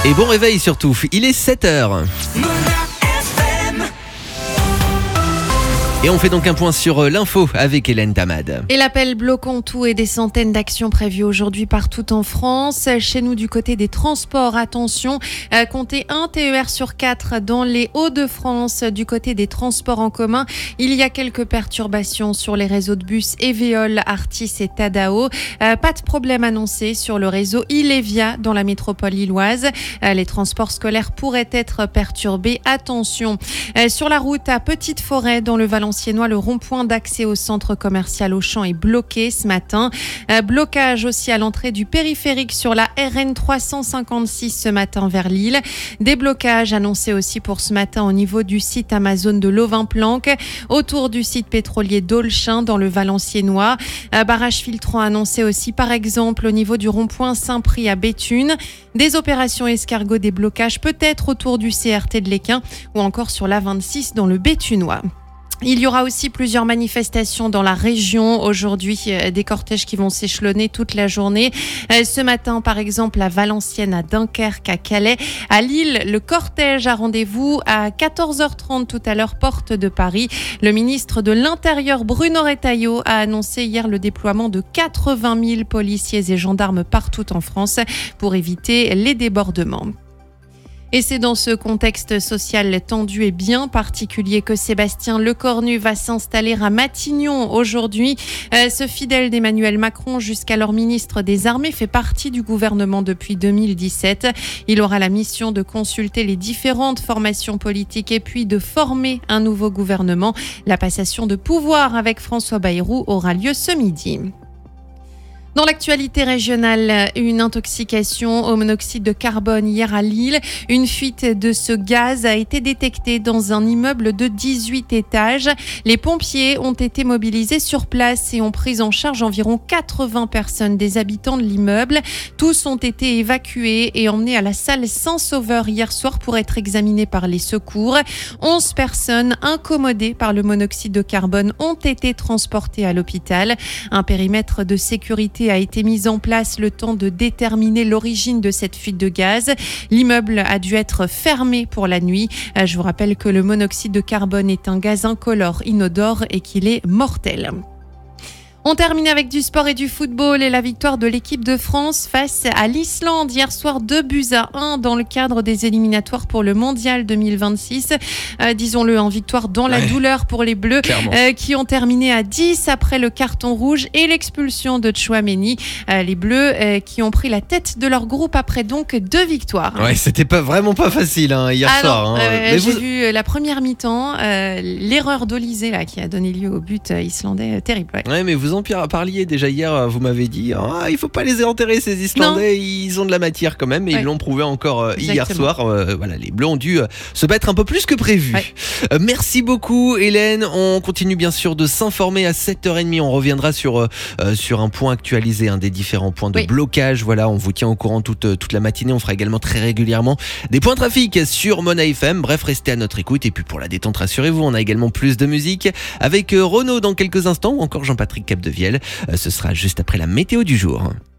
Et bon réveil surtout, il est 7h. Et on fait donc un point sur l'info avec Hélène Tamad. Et l'appel bloquant tout et des centaines d'actions prévues aujourd'hui partout en France. Chez nous, du côté des transports, attention, comptez 1 TER sur 4 dans les Hauts-de-France. Du côté des transports en commun, il y a quelques perturbations sur les réseaux de bus Eveol, Artis et Tadao. Pas de problème annoncé sur le réseau Ilévia dans la métropole lilloise. Les transports scolaires pourraient être perturbés. Attention, sur la route à Petite-Forêt dans le Valenciennois, le rond-point d'accès au centre commercial Auchan est bloqué ce matin. Blocage aussi à l'entrée du périphérique sur la RN 356 ce matin vers Lille. Des blocages annoncés aussi pour ce matin au niveau du site Amazon de Lovin-Planck, autour du site pétrolier d'Olchin dans le Valenciennois. Barrage filtrant annoncé aussi par exemple au niveau du rond-point Saint-Prix à Béthune. Des opérations escargot, des blocages peut-être autour du CRT de l'Équin ou encore sur l'A26 dans le Béthunois. Il y aura aussi plusieurs manifestations dans la région aujourd'hui, des cortèges qui vont s'échelonner toute la journée. Ce matin, par exemple, à Valenciennes, à Dunkerque, à Calais, à Lille, le cortège a rendez-vous à 14h30 tout à l'heure, porte de Paris. Le ministre de l'Intérieur, Bruno Retailleau, a annoncé hier le déploiement de 80 000 policiers et gendarmes partout en France pour éviter les débordements. Et c'est dans ce contexte social tendu et bien particulier que Sébastien Lecornu va s'installer à Matignon aujourd'hui. Ce fidèle d'Emmanuel Macron, jusqu'alors ministre des Armées, fait partie du gouvernement depuis 2017. Il aura la mission de consulter les différentes formations politiques et puis de former un nouveau gouvernement. La passation de pouvoir avec François Bayrou aura lieu ce midi. Dans l'actualité régionale, une intoxication au monoxyde de carbone hier à Lille. Une fuite de ce gaz a été détectée dans un immeuble de 18 étages. Les pompiers ont été mobilisés sur place et ont pris en charge environ 80 personnes des habitants de l'immeuble. Tous ont été évacués et emmenés à la salle Saint-Sauveur hier soir pour être examinés par les secours. 11 personnes incommodées par le monoxyde de carbone ont été transportées à l'hôpital. Un périmètre de sécurité a été mis en place le temps de déterminer l'origine de cette fuite de gaz. L'immeuble a dû être fermé pour la nuit. Je vous rappelle que le monoxyde de carbone est un gaz incolore, inodore et qu'il est mortel. On termine avec du sport et du football et la victoire de l'équipe de France face à l'Islande hier soir 2-1 dans le cadre des éliminatoires pour le Mondial 2026. Disons-le, en victoire dans la douleur pour les Bleus qui ont terminé à 10 après le carton rouge et l'expulsion de Tchouaméni. Les Bleus qui ont pris la tête de leur groupe après donc 2 victoires. Ouais, c'était vraiment pas facile hier soir. J'ai vu la première mi-temps, l'erreur d'Olysée là, qui a donné lieu au but islandais, terrible. Ouais, mais vous en parliez déjà hier, vous m'avez dit il faut pas les enterrer ces Islandais, non. Ils ont de la matière quand même et ils l'ont prouvé encore hier soir. Voilà, les Bleus ont dû se battre un peu plus que prévu. Merci beaucoup Hélène, on continue bien sûr de s'informer à 7h30, on reviendra sur un point actualisé des différents points de blocage. Voilà, on vous tient au courant toute la matinée, on fera également très régulièrement des points trafic sur Mona FM. Bref, restez à notre écoute et puis pour la détente, rassurez-vous, on a également plus de musique avec Renaud dans quelques instants ou encore Jean-Patrick Capdevielle. Ce sera juste après la météo du jour.